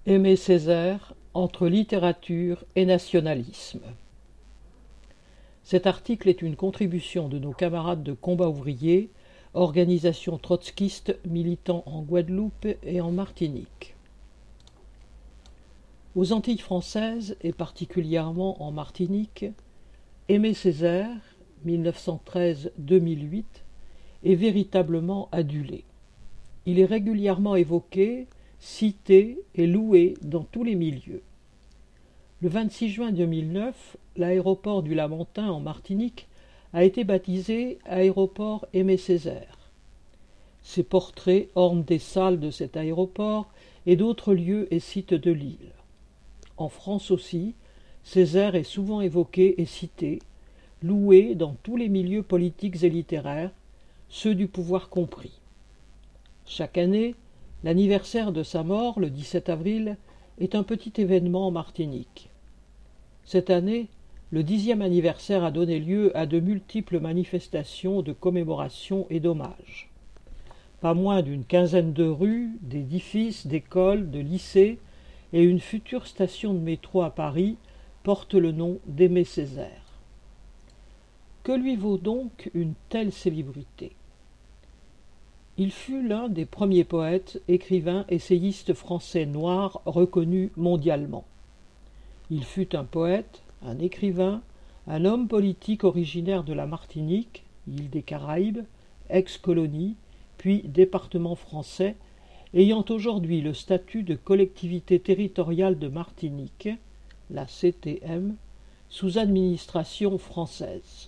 Aimé Césaire, entre littérature et nationalisme. Cet article est une contribution de nos camarades de combat ouvrier, organisation trotskiste militant en Guadeloupe et en Martinique. Aux Antilles françaises, et particulièrement en Martinique, Aimé Césaire, 1913-2008, est véritablement adulé. Il est régulièrement évoqué, cité et loué dans tous les milieux. Le 26 juin 2009, l'aéroport du Lamentin en Martinique a été baptisé aéroport Aimé Césaire. Ses portraits ornent des salles de cet aéroport et d'autres lieux et sites de l'île. En France aussi, Césaire est souvent évoqué et cité, loué dans tous les milieux politiques et littéraires, ceux du pouvoir compris. Chaque année, l'anniversaire de sa mort, le 17 avril, est un petit événement en Martinique. Cette année, le 10e anniversaire a donné lieu à de multiples manifestations de commémoration et d'hommage. Pas moins d'une quinzaine de rues, d'édifices, d'écoles, de lycées et une future station de métro à Paris portent le nom d'Aimé Césaire. Que lui vaut donc une telle célébrité ? Il fut l'un des premiers poètes, écrivains, essayistes français noirs reconnus mondialement. Il fut un poète, un écrivain, un homme politique originaire de la Martinique, île des Caraïbes, ex-colonie, puis département français, ayant aujourd'hui le statut de collectivité territoriale de Martinique, la CTM, sous administration française.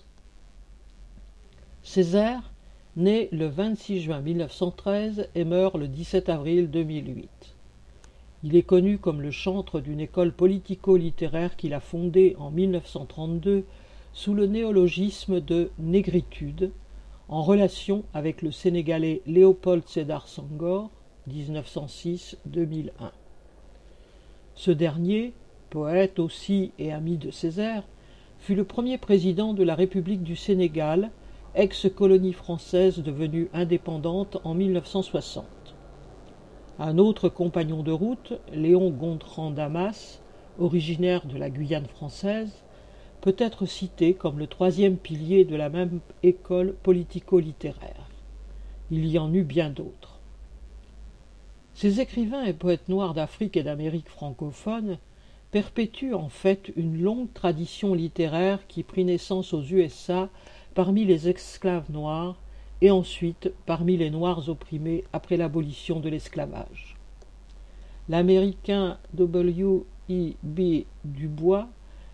Césaire né le 26 juin 1913 et meurt le 17 avril 2008. Il est connu comme le chantre d'une école politico-littéraire qu'il a fondée en 1932 sous le néologisme de négritude, en relation avec le Sénégalais Léopold Sédar Senghor, 1906-2001. Ce dernier, poète aussi et ami de Césaire, fut le premier président de la République du Sénégal, ex-colonie française devenue indépendante en 1960. Un autre compagnon de route, Léon Gontran Damas, originaire de la Guyane française, peut être cité comme le troisième pilier de la même école politico-littéraire. Il y en eut bien d'autres. Ces écrivains et poètes noirs d'Afrique et d'Amérique francophone perpétuent en fait une longue tradition littéraire qui prit naissance aux USA parmi les esclaves noirs et ensuite parmi les Noirs opprimés après l'abolition de l'esclavage. L'Américain W.E.B. Du Bois,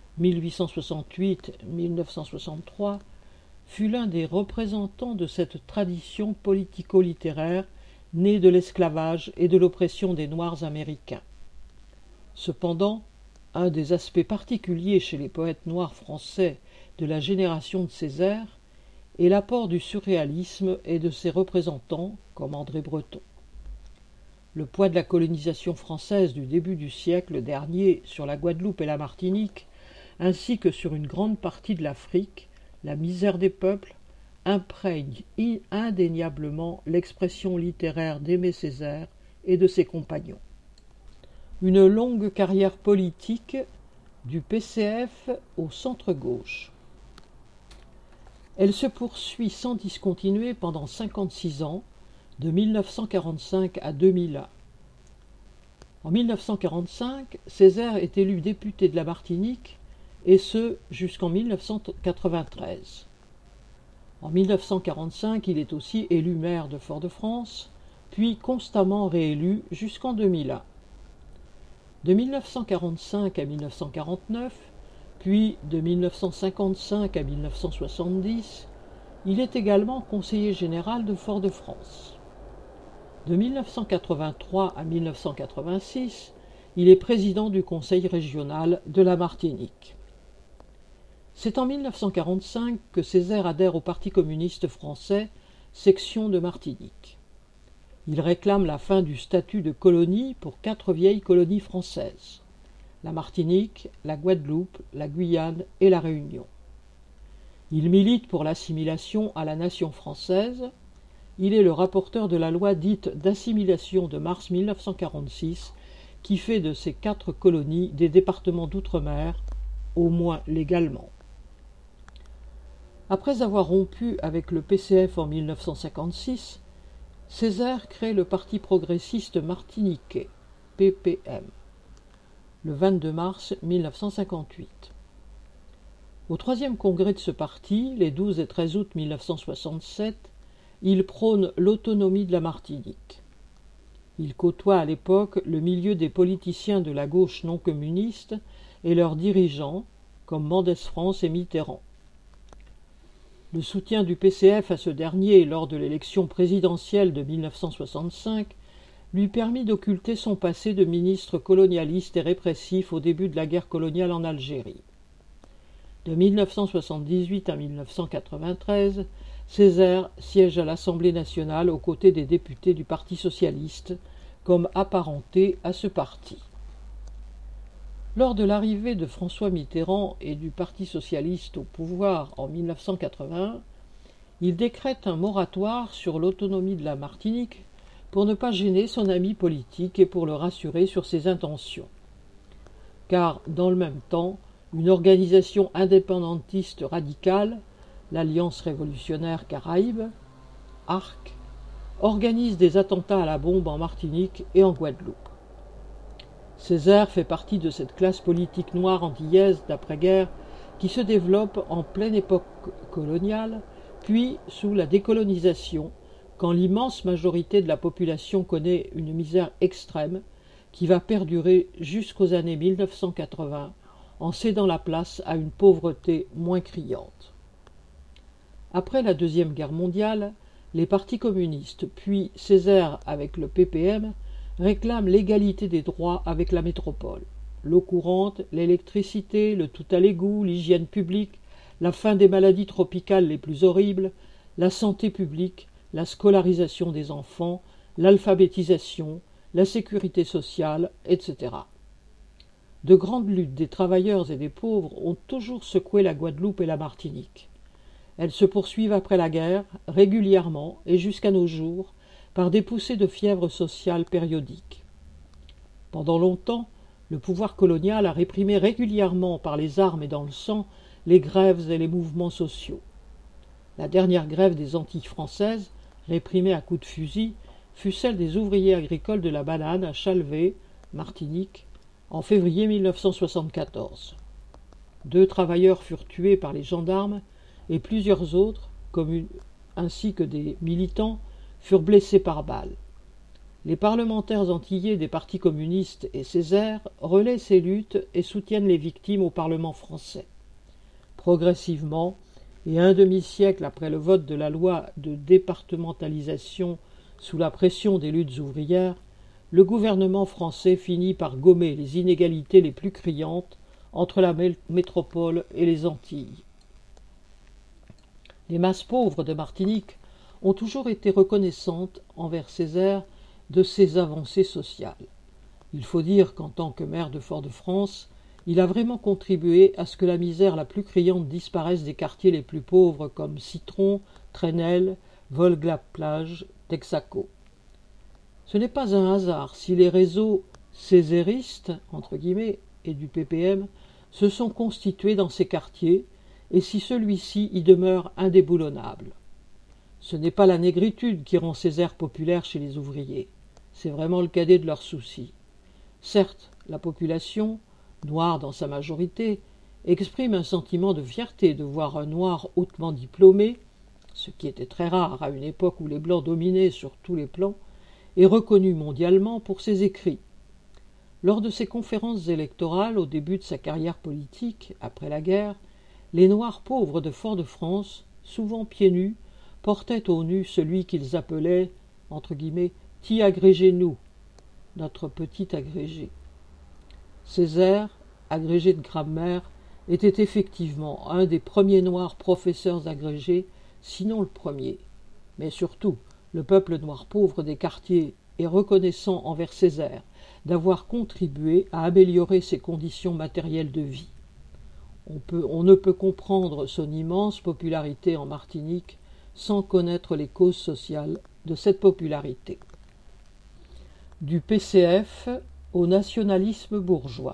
1868-1963, fut l'un des représentants de cette tradition politico-littéraire née de l'esclavage et de l'oppression des Noirs américains. Cependant, un des aspects particuliers chez les poètes noirs français de la génération de Césaire est l'apport du surréalisme et de ses représentants, comme André Breton. Le poids de la colonisation française du début du siècle dernier sur la Guadeloupe et la Martinique, ainsi que sur une grande partie de l'Afrique, la misère des peuples, imprègne indéniablement l'expression littéraire d'Aimé Césaire et de ses compagnons. Une longue carrière politique du PCF au centre-gauche. Elle se poursuit sans discontinuer pendant 56 ans, de 1945 à 2001. En 1945, Césaire est élu député de la Martinique, et ce jusqu'en 1993. En 1945, il est aussi élu maire de Fort-de-France, puis constamment réélu jusqu'en 2001. De 1945 à 1949, puis de 1955 à 1970, il est également conseiller général de Fort-de-France. De 1983 à 1986, il est président du conseil régional de la Martinique. C'est en 1945 que Césaire adhère au Parti communiste français, section de Martinique. Il réclame la fin du statut de colonie pour 4 vieilles colonies françaises, la Martinique, la Guadeloupe, la Guyane et la Réunion. Il milite pour l'assimilation à la nation française. Il est le rapporteur de la loi dite d'assimilation de mars 1946 qui fait de ces 4 colonies des départements d'outre-mer, au moins légalement. Après avoir rompu avec le PCF en 1956, Césaire crée le Parti progressiste martiniquais, PPM, le 22 mars 1958. Au 3e congrès de ce parti, les 12 et 13 août 1967, il prône l'autonomie de la Martinique. Il côtoie à l'époque le milieu des politiciens de la gauche non communiste et leurs dirigeants, comme Mendès France et Mitterrand. Le soutien du PCF à ce dernier lors de l'élection présidentielle de 1965 lui permit d'occulter son passé de ministre colonialiste et répressif au début de la guerre coloniale en Algérie. De 1978 à 1993, Césaire siège à l'Assemblée nationale aux côtés des députés du Parti socialiste, comme apparenté à ce parti. Lors de l'arrivée de François Mitterrand et du Parti socialiste au pouvoir en 1981, il décrète un moratoire sur l'autonomie de la Martinique pour ne pas gêner son ami politique et pour le rassurer sur ses intentions. Car, dans le même temps, une organisation indépendantiste radicale, l'Alliance révolutionnaire Caraïbe, ARC, organise des attentats à la bombe en Martinique et en Guadeloupe. Césaire fait partie de cette classe politique noire antillaise d'après-guerre qui se développe en pleine époque coloniale, puis sous la décolonisation, quand l'immense majorité de la population connaît une misère extrême qui va perdurer jusqu'aux années 1980 en cédant la place à une pauvreté moins criante. Après la Deuxième Guerre mondiale, les partis communistes, puis Césaire avec le PPM, réclament l'égalité des droits avec la métropole. L'eau courante, l'électricité, le tout à l'égout, l'hygiène publique, la fin des maladies tropicales les plus horribles, la santé publique, la scolarisation des enfants, l'alphabétisation, la sécurité sociale, etc. De grandes luttes des travailleurs et des pauvres ont toujours secoué la Guadeloupe et la Martinique. Elles se poursuivent après la guerre, régulièrement et jusqu'à nos jours, par des poussées de fièvre sociale périodiques. Pendant longtemps, le pouvoir colonial a réprimé régulièrement par les armes et dans le sang les grèves et les mouvements sociaux. La dernière grève des Antilles françaises, réprimée à coups de fusil, fut celle des ouvriers agricoles de la banane à Chalvet, Martinique, en février 1974. 2 travailleurs furent tués par les gendarmes et plusieurs autres, ainsi que des militants, furent blessés par balles. Les parlementaires antillais des partis communistes et Césaire relaient ces luttes et soutiennent les victimes au Parlement français. Progressivement, et un demi-siècle après le vote de la loi de départementalisation sous la pression des luttes ouvrières, le gouvernement français finit par gommer les inégalités les plus criantes entre la métropole et les Antilles. Les masses pauvres de Martinique ont toujours été reconnaissantes envers Césaire de ses avancées sociales. Il faut dire qu'en tant que maire de Fort-de-France, il a vraiment contribué à ce que la misère la plus criante disparaisse des quartiers les plus pauvres comme Citron, Trenel, Volga-Plage, Texaco. Ce n'est pas un hasard si les réseaux césaristes, entre guillemets, et du PPM se sont constitués dans ces quartiers et si celui-ci y demeure indéboulonnable. Ce n'est pas la négritude qui rend Césaire populaire chez les ouvriers, c'est vraiment le cadet de leurs soucis. Certes, la population, noire dans sa majorité, exprime un sentiment de fierté de voir un noir hautement diplômé, ce qui était très rare à une époque où les blancs dominaient sur tous les plans, et reconnu mondialement pour ses écrits. Lors de ses conférences électorales au début de sa carrière politique, après la guerre, les Noirs pauvres de Fort-de-France, souvent pieds nus, portaient au nu celui qu'ils appelaient, entre guillemets, « Ti agrégé nous », notre petit agrégé. Césaire, agrégé de grammaire, était effectivement un des premiers Noirs professeurs agrégés, sinon le premier. Mais surtout, le peuple noir pauvre des quartiers est reconnaissant envers Césaire d'avoir contribué à améliorer ses conditions matérielles de vie. On ne peut comprendre son immense popularité en Martinique sans connaître les causes sociales de cette popularité. Du PCF au nationalisme bourgeois.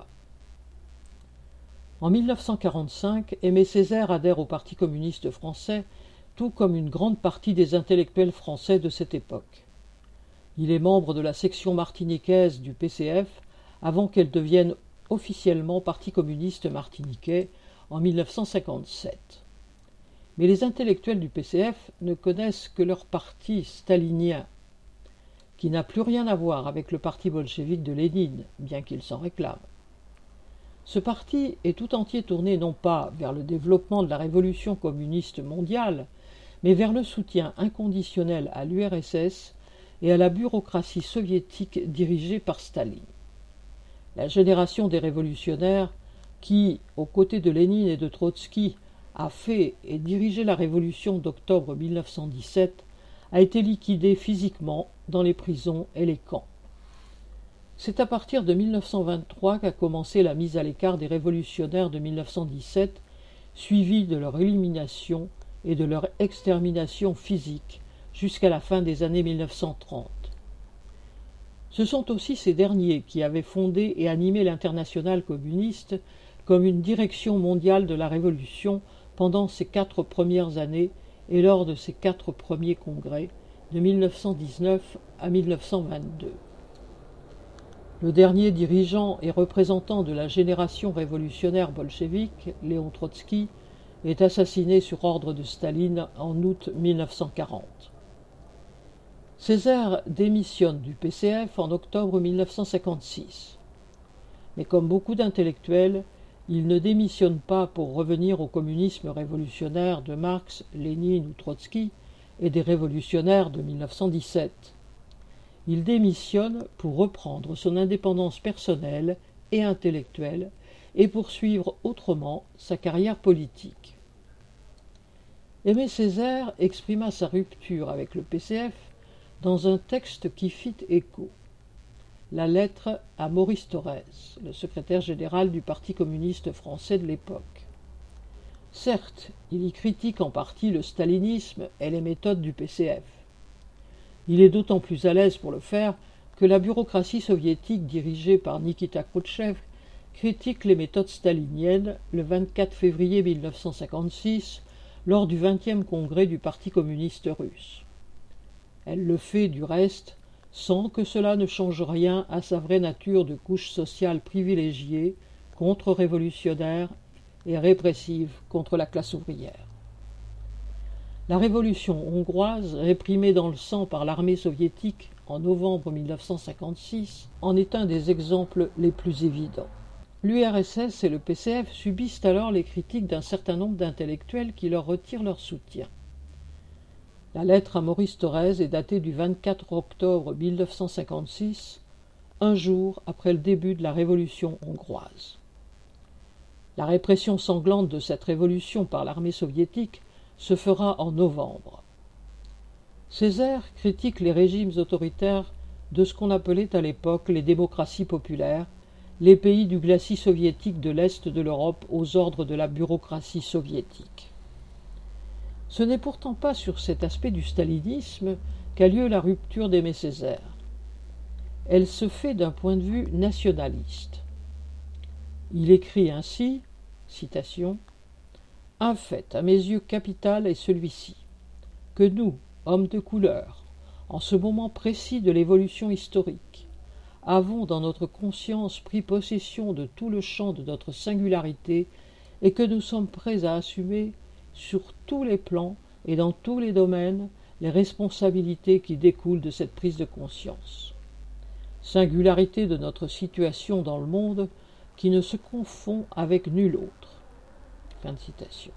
En 1945, Aimé Césaire adhère au Parti communiste français, tout comme une grande partie des intellectuels français de cette époque. Il est membre de la section martiniquaise du PCF avant qu'elle devienne officiellement Parti communiste martiniquais en 1957. Mais les intellectuels du PCF ne connaissent que leur parti stalinien, qui n'a plus rien à voir avec le parti bolchevique de Lénine, bien qu'il s'en réclame. Ce parti est tout entier tourné non pas vers le développement de la révolution communiste mondiale, mais vers le soutien inconditionnel à l'URSS et à la bureaucratie soviétique dirigée par Staline. La génération des révolutionnaires qui, aux côtés de Lénine et de Trotsky, a fait et dirigé la révolution d'octobre 1917, a été liquidée physiquement dans les prisons et les camps. C'est à partir de 1923 qu'a commencé la mise à l'écart des révolutionnaires de 1917, suivie de leur élimination et de leur extermination physique jusqu'à la fin des années 1930. Ce sont aussi ces derniers qui avaient fondé et animé l'Internationale communiste comme une direction mondiale de la Révolution pendant ces 4 premières années et lors de ces 4 premiers congrès, de 1919 à 1922. Le dernier dirigeant et représentant de la génération révolutionnaire bolchevique, Léon Trotsky, est assassiné sur ordre de Staline en août 1940. Césaire démissionne du PCF en octobre 1956. Mais comme beaucoup d'intellectuels, il ne démissionne pas pour revenir au communisme révolutionnaire de Marx, Lénine ou Trotsky et des révolutionnaires de 1917. Il démissionne pour reprendre son indépendance personnelle et intellectuelle et poursuivre autrement sa carrière politique. Aimé Césaire exprima sa rupture avec le PCF dans un texte qui fit écho. La lettre à Maurice Thorez, le secrétaire général du Parti communiste français de l'époque. Certes, il y critique en partie le stalinisme et les méthodes du PCF. Il est d'autant plus à l'aise pour le faire que la bureaucratie soviétique dirigée par Nikita Khrouchtchev critique les méthodes staliniennes le 24 février 1956 lors du 20e congrès du Parti communiste russe. Elle le fait, du reste, sans que cela ne change rien à sa vraie nature de couche sociale privilégiée, contre-révolutionnaire et répressive contre la classe ouvrière. La révolution hongroise, réprimée dans le sang par l'armée soviétique en novembre 1956, en est un des exemples les plus évidents. L'URSS et le PCF subissent alors les critiques d'un certain nombre d'intellectuels qui leur retirent leur soutien. La lettre à Maurice Thorez est datée du 24 octobre 1956, un jour après le début de la révolution hongroise. La répression sanglante de cette révolution par l'armée soviétique se fera en novembre. Césaire critique les régimes autoritaires de ce qu'on appelait à l'époque les démocraties populaires, les pays du glacis soviétique de l'Est de l'Europe aux ordres de la bureaucratie soviétique. Ce n'est pourtant pas sur cet aspect du stalinisme qu'a lieu la rupture d'Aimé Césaire. Elle se fait d'un point de vue nationaliste. Il écrit ainsi, citation, « Un fait, à mes yeux capital, est celui-ci, que nous, hommes de couleur, en ce moment précis de l'évolution historique, avons dans notre conscience pris possession de tout le champ de notre singularité et que nous sommes prêts à assumer sur tous les plans et dans tous les domaines les responsabilités qui découlent de cette prise de conscience. Singularité de notre situation dans le monde qui ne se confond avec nul autre. » Fin de citation.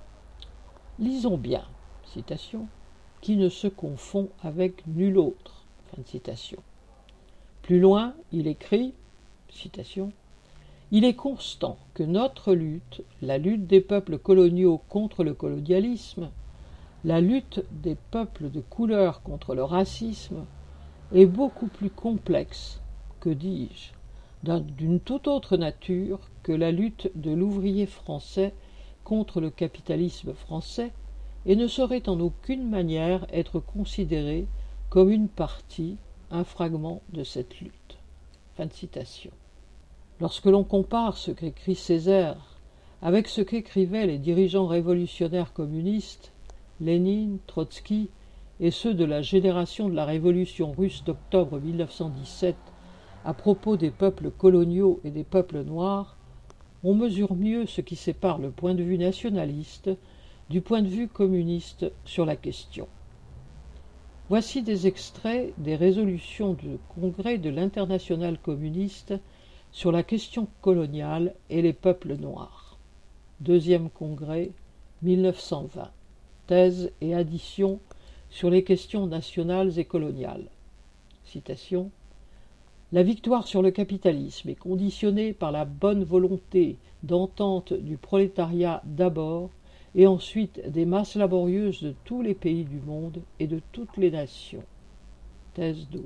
Lisons bien, citation, « qui ne se confond avec nul autre. » Fin de citation. Plus loin, il écrit, citation, « Il est constant que notre lutte, la lutte des peuples coloniaux contre le colonialisme, la lutte des peuples de couleur contre le racisme, est beaucoup plus complexe, que dis-je, d'une toute autre nature que la lutte de l'ouvrier français contre le capitalisme français et ne saurait en aucune manière être considérée comme une partie, un fragment de cette lutte. » Fin de citation. Lorsque l'on compare ce qu'écrit Césaire avec ce qu'écrivaient les dirigeants révolutionnaires communistes, Lénine, Trotsky, et ceux de la génération de la révolution russe d'octobre 1917 à propos des peuples coloniaux et des peuples noirs, on mesure mieux ce qui sépare le point de vue nationaliste du point de vue communiste sur la question. Voici des extraits des résolutions du congrès de l'Internationale communiste sur la question coloniale et les peuples noirs. Deuxième congrès, 1920. Thèse et addition sur les questions nationales et coloniales. Citation. La victoire sur le capitalisme est conditionnée par la bonne volonté d'entente du prolétariat d'abord et ensuite des masses laborieuses de tous les pays du monde et de toutes les nations. Thèse 12.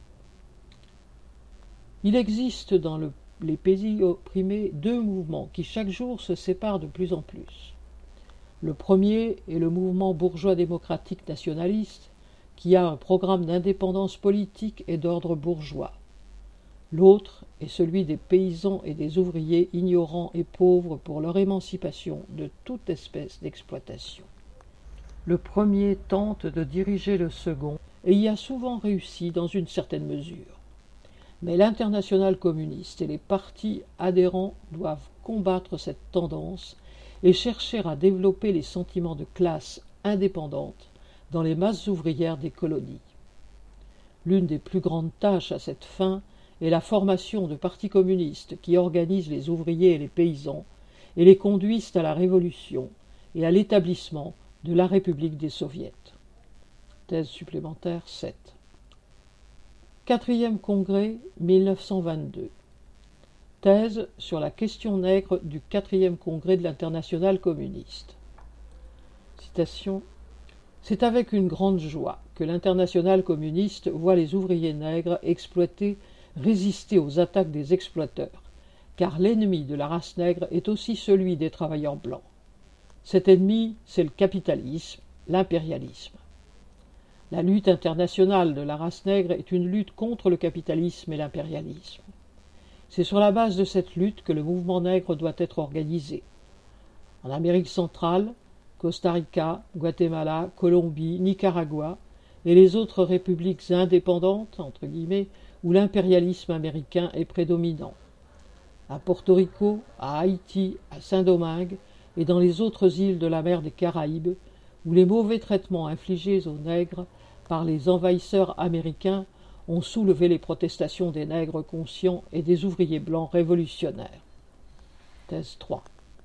Il existe dans les pays opprimés deux mouvements qui chaque jour se séparent de plus en plus. Le premier est le mouvement bourgeois démocratique nationaliste qui a un programme d'indépendance politique et d'ordre bourgeois. L'autre est celui des paysans et des ouvriers ignorants et pauvres pour leur émancipation de toute espèce d'exploitation. Le premier tente de diriger le second et y a souvent réussi dans une certaine mesure. Mais l'Internationale communiste et les partis adhérents doivent combattre cette tendance et chercher à développer les sentiments de classe indépendante dans les masses ouvrières des colonies. L'une des plus grandes tâches à cette fin est la formation de partis communistes qui organisent les ouvriers et les paysans et les conduisent à la révolution et à l'établissement de la République des Soviets. Thèse supplémentaire 7. Quatrième congrès, 1922. Thèse sur la question nègre du quatrième congrès de l'Internationale communiste. Citation. C'est avec une grande joie que l'Internationale communiste voit les ouvriers nègres exploités résister aux attaques des exploiteurs, car l'ennemi de la race nègre est aussi celui des travailleurs blancs. Cet ennemi, c'est le capitalisme, l'impérialisme. La lutte internationale de la race nègre est une lutte contre le capitalisme et l'impérialisme. C'est sur la base de cette lutte que le mouvement nègre doit être organisé. En Amérique centrale, Costa Rica, Guatemala, Colombie, Nicaragua et les autres républiques indépendantes, entre guillemets, où l'impérialisme américain est prédominant. À Porto Rico, à Haïti, à Saint-Domingue et dans les autres îles de la mer des Caraïbes, où les mauvais traitements infligés aux nègres par les envahisseurs américains ont soulevé les protestations des nègres conscients et des ouvriers blancs révolutionnaires. Thèse 3.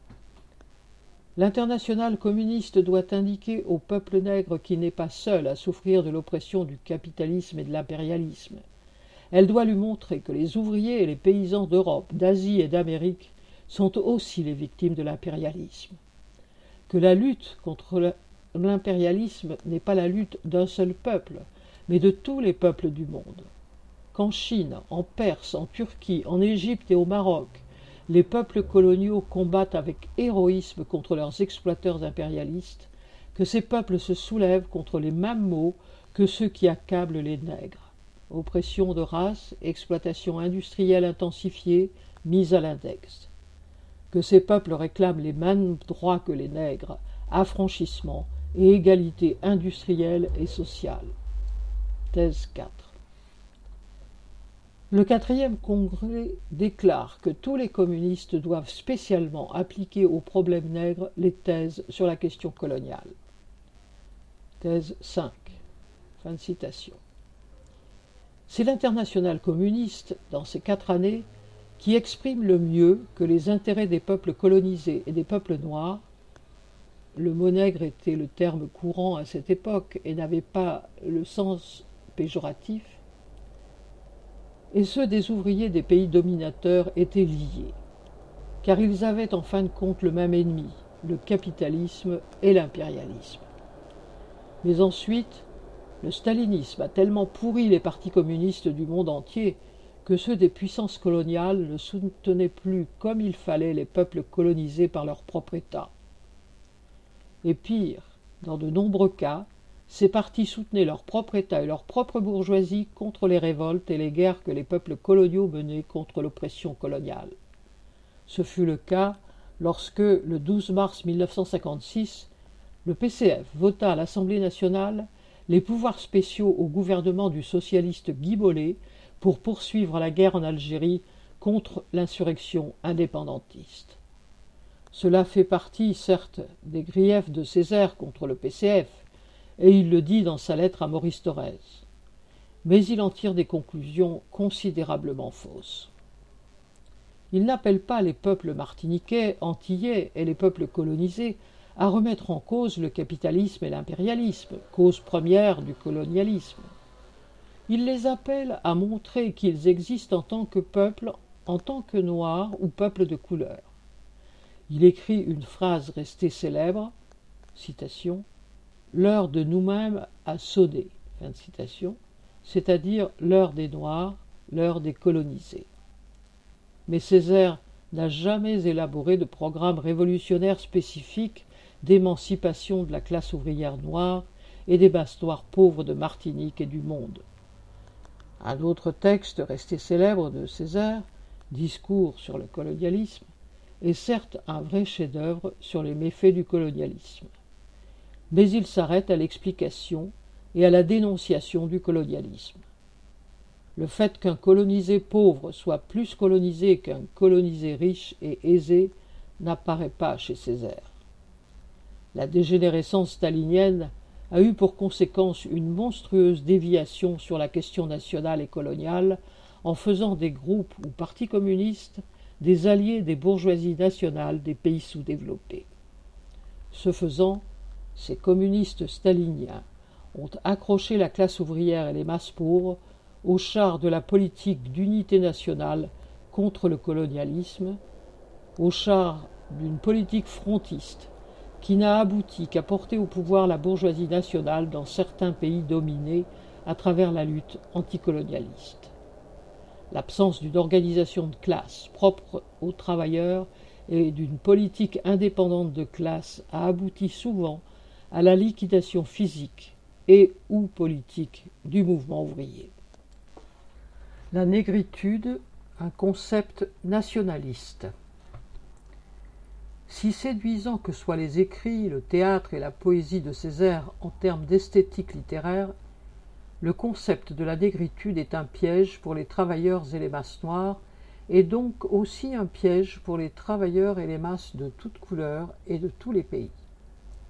L'Internationale communiste doit indiquer au peuple nègre qu'il n'est pas seul à souffrir de l'oppression du capitalisme et de l'impérialisme. Elle doit lui montrer que les ouvriers et les paysans d'Europe, d'Asie et d'Amérique sont aussi les victimes de l'impérialisme. Que la lutte contre l'impérialisme n'est pas la lutte d'un seul peuple, mais de tous les peuples du monde. Qu'en Chine, en Perse, en Turquie, en Égypte et au Maroc, les peuples coloniaux combattent avec héroïsme contre leurs exploiteurs impérialistes, que ces peuples se soulèvent contre les mêmes maux que ceux qui accablent les nègres. Oppression de race, exploitation industrielle intensifiée, mise à l'index. Que ces peuples réclament les mêmes droits que les nègres, affranchissement et égalité industrielle et sociale. Thèse 4. Le quatrième congrès déclare que tous les communistes doivent spécialement appliquer au problème nègre les thèses sur la question coloniale. Thèse 5. Fin de citation. C'est l'Internationale communiste, dans ces 4 années, qui exprime le mieux que les intérêts des peuples colonisés et des peuples noirs. Le mot nègre était le terme courant à cette époque et n'avait pas le sens péjoratif, et ceux des ouvriers des pays dominateurs étaient liés, car ils avaient en fin de compte le même ennemi, le capitalisme et l'impérialisme. Mais ensuite, le stalinisme a tellement pourri les partis communistes du monde entier que ceux des puissances coloniales ne soutenaient plus comme il fallait les peuples colonisés par leur propre État. Et pire, dans de nombreux cas, ces partis soutenaient leur propre État et leur propre bourgeoisie contre les révoltes et les guerres que les peuples coloniaux menaient contre l'oppression coloniale. Ce fut le cas lorsque, le 12 mars 1956, le PCF vota à l'Assemblée nationale les pouvoirs spéciaux au gouvernement du socialiste Guy Mollet pour poursuivre la guerre en Algérie contre l'insurrection indépendantiste. Cela fait partie, certes, des griefs de Césaire contre le PCF, et il le dit dans sa lettre à Maurice Thorez. Mais il en tire des conclusions considérablement fausses. Il n'appelle pas les peuples martiniquais, antillais et les peuples colonisés à remettre en cause le capitalisme et l'impérialisme, cause première du colonialisme. Il les appelle à montrer qu'ils existent en tant que peuple, en tant que noirs ou peuple de couleur. Il écrit une phrase restée célèbre, citation, « L'heure de nous-mêmes a sonné », fin de citation, c'est-à-dire l'heure des Noirs, l'heure des colonisés. Mais Césaire n'a jamais élaboré de programme révolutionnaire spécifique d'émancipation de la classe ouvrière noire et des basses noires pauvres de Martinique et du monde. Un autre texte resté célèbre de Césaire, Discours sur le colonialisme, est certes un vrai chef-d'œuvre sur les méfaits du colonialisme. Mais il s'arrête à l'explication et à la dénonciation du colonialisme. Le fait qu'un colonisé pauvre soit plus colonisé qu'un colonisé riche et aisé n'apparaît pas chez Césaire. La dégénérescence stalinienne a eu pour conséquence une monstrueuse déviation sur la question nationale et coloniale en faisant des groupes ou partis communistes des alliés des bourgeoisies nationales des pays sous-développés. Ce faisant, ces communistes staliniens ont accroché la classe ouvrière et les masses pauvres au char de la politique d'unité nationale contre le colonialisme, au char d'une politique frontiste qui n'a abouti qu'à porter au pouvoir la bourgeoisie nationale dans certains pays dominés à travers la lutte anticolonialiste. L'absence d'une organisation de classe propre aux travailleurs et d'une politique indépendante de classe a abouti souvent à la liquidation physique et ou politique du mouvement ouvrier. La négritude, un concept nationaliste. Si séduisants que soient les écrits, le théâtre et la poésie de Césaire en termes d'esthétique littéraire, le concept de la négritude est un piège pour les travailleurs et les masses noires, et donc aussi un piège pour les travailleurs et les masses de toutes couleurs et de tous les pays. Pourquoi ?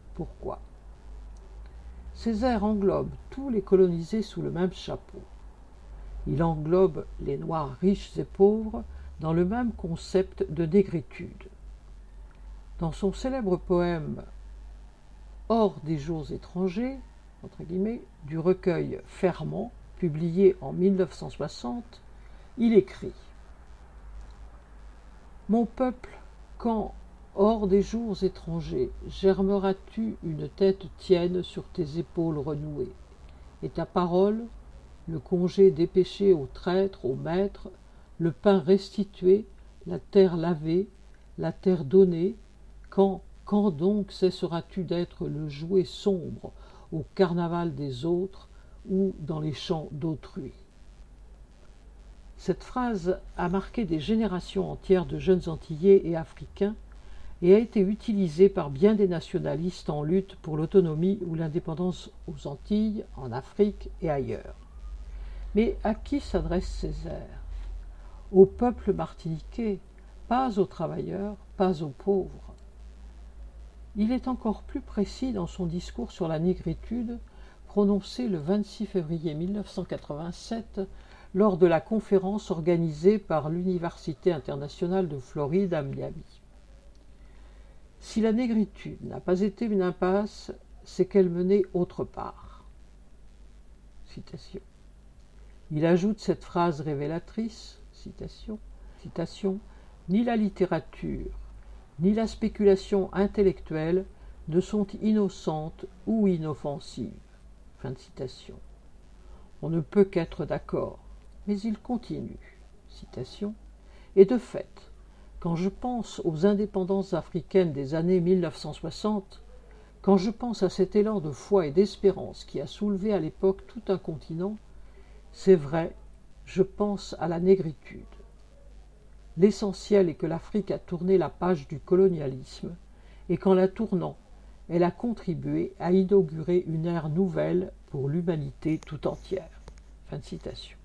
Césaire englobe tous les colonisés sous le même chapeau. Il englobe les Noirs riches et pauvres dans le même concept de négritude. Dans son célèbre poème « Hors des jours étrangers », entre guillemets, du recueil Ferment, publié en 1960, il écrit « Mon peuple, quand, hors des jours étrangers, germeras-tu une tête tienne sur tes épaules renouées, et ta parole, le congé dépêché aux traîtres, aux maîtres, le pain restitué, la terre lavée, la terre donnée, quand donc cesseras-tu d'être le jouet sombre au carnaval des autres ou dans les chants d'autrui ?» Cette phrase a marqué des générations entières de jeunes Antillais et Africains et a été utilisée par bien des nationalistes en lutte pour l'autonomie ou l'indépendance aux Antilles, en Afrique et ailleurs. Mais à qui s'adresse Césaire ? Au peuple martiniquais, pas aux travailleurs, pas aux pauvres. Il est encore plus précis dans son discours sur la négritude, prononcé le 26 février 1987 lors de la conférence organisée par l'Université internationale de Floride à Miami. Si la négritude n'a pas été une impasse, c'est qu'elle menait autre part. Citation. Il ajoute cette phrase révélatrice, citation, « Ni la littérature, ni la spéculation intellectuelle ne sont innocentes ou inoffensives. » Fin de citation. On ne peut qu'être d'accord, mais il continue, citation, « Et de fait, quand je pense aux indépendances africaines des années 1960, Quand je pense à cet élan de foi et d'espérance qui a soulevé à l'époque tout un continent, c'est vrai, je pense à la négritude. L'essentiel est que l'Afrique a tourné la page du colonialisme et qu'en la tournant, elle a contribué à inaugurer une ère nouvelle pour l'humanité tout entière. » Fin de citation.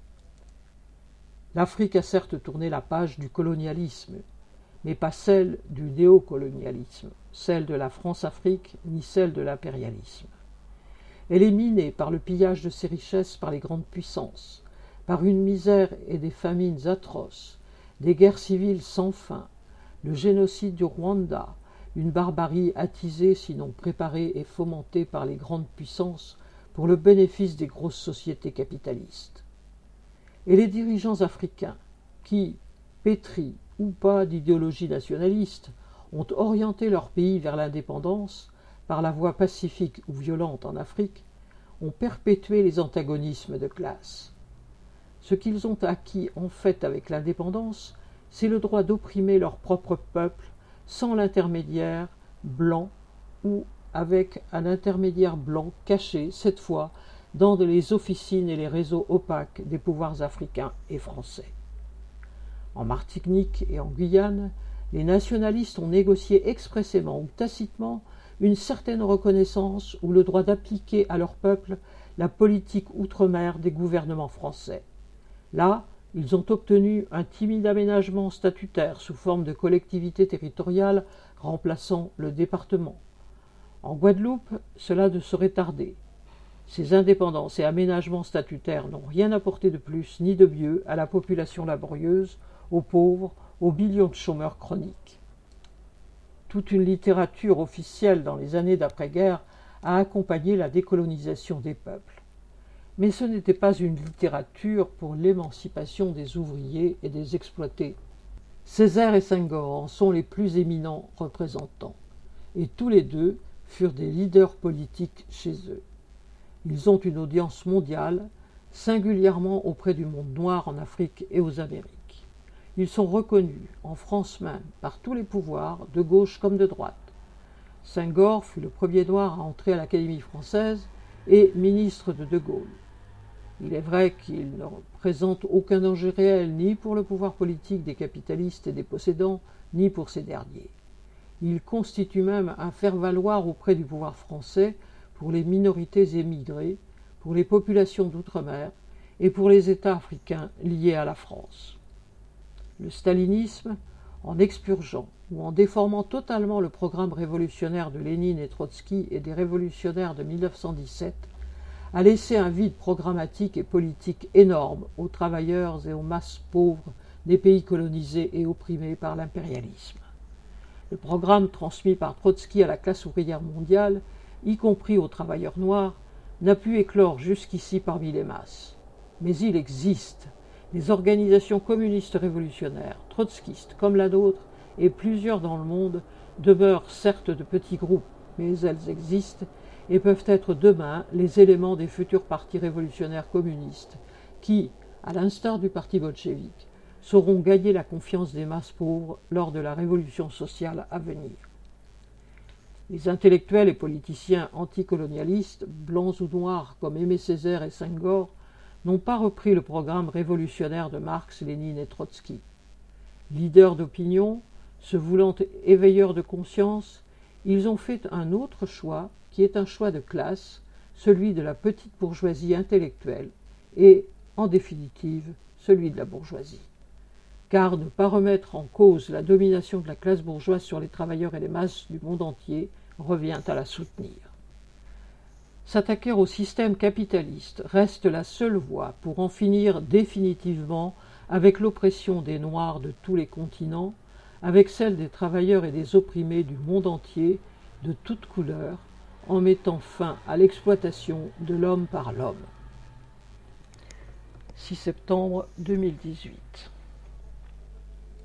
L'Afrique a certes tourné la page du colonialisme, mais pas celle du néocolonialisme, celle de la France-Afrique, ni celle de l'impérialisme. Elle est minée par le pillage de ses richesses par les grandes puissances, par une misère et des famines atroces, des guerres civiles sans fin, le génocide du Rwanda, une barbarie attisée sinon préparée et fomentée par les grandes puissances pour le bénéfice des grosses sociétés capitalistes. Et les dirigeants africains qui, pétris ou pas d'idéologie nationaliste, ont orienté leur pays vers l'indépendance, par la voie pacifique ou violente en Afrique, ont perpétué les antagonismes de classe. Ce qu'ils ont acquis en fait avec l'indépendance, c'est le droit d'opprimer leur propre peuple sans l'intermédiaire blanc ou avec un intermédiaire blanc caché, cette fois, dans les officines et les réseaux opaques des pouvoirs africains et français. En Martinique et en Guyane, les nationalistes ont négocié expressément ou tacitement une certaine reconnaissance ou le droit d'appliquer à leur peuple la politique outre-mer des gouvernements français. Là, ils ont obtenu un timide aménagement statutaire sous forme de collectivité territoriale remplaçant le département. En Guadeloupe, cela ne saurait tarder. Ces indépendances et aménagements statutaires n'ont rien apporté de plus ni de mieux à la population laborieuse, aux pauvres, aux millions de chômeurs chroniques. Toute une littérature officielle dans les années d'après-guerre a accompagné la décolonisation des peuples. Mais ce n'était pas une littérature pour l'émancipation des ouvriers et des exploités. Césaire et Senghor en sont les plus éminents représentants, et tous les deux furent des leaders politiques chez eux. Ils ont une audience mondiale, singulièrement auprès du monde noir en Afrique et aux Amériques. Ils sont reconnus, en France même, par tous les pouvoirs, de gauche comme de droite. Senghor fut le premier noir à entrer à l'Académie française et ministre de Gaulle. Il est vrai qu'il ne représente aucun danger réel ni pour le pouvoir politique des capitalistes et des possédants, ni pour ces derniers. Il constitue même un faire-valoir auprès du pouvoir français pour les minorités émigrées, pour les populations d'outre-mer et pour les États africains liés à la France. Le stalinisme, en expurgeant ou en déformant totalement le programme révolutionnaire de Lénine et Trotsky et des révolutionnaires de 1917, a laissé un vide programmatique et politique énorme aux travailleurs et aux masses pauvres des pays colonisés et opprimés par l'impérialisme. Le programme transmis par Trotsky à la classe ouvrière mondiale, y compris aux travailleurs noirs, n'a pu éclore jusqu'ici parmi les masses. Mais il existe. Les organisations communistes révolutionnaires, trotskistes comme la nôtre, et plusieurs dans le monde, demeurent certes de petits groupes, mais elles existent et peuvent être demain les éléments des futurs partis révolutionnaires communistes qui, à l'instar du parti bolchevique, sauront gagner la confiance des masses pauvres lors de la révolution sociale à venir. Les intellectuels et politiciens anticolonialistes, blancs ou noirs comme Aimé Césaire et Senghor, n'ont pas repris le programme révolutionnaire de Marx, Lénine et Trotsky. Leaders d'opinion, se voulant éveilleurs de conscience, ils ont fait un autre choix qui est un choix de classe, celui de la petite bourgeoisie intellectuelle et, en définitive, celui de la bourgeoisie. Car ne pas remettre en cause la domination de la classe bourgeoise sur les travailleurs et les masses du monde entier revient à la soutenir. S'attaquer au système capitaliste reste la seule voie pour en finir définitivement avec l'oppression des Noirs de tous les continents, avec celle des travailleurs et des opprimés du monde entier, de toutes couleurs, en mettant fin à l'exploitation de l'homme par l'homme. 6 septembre 2018.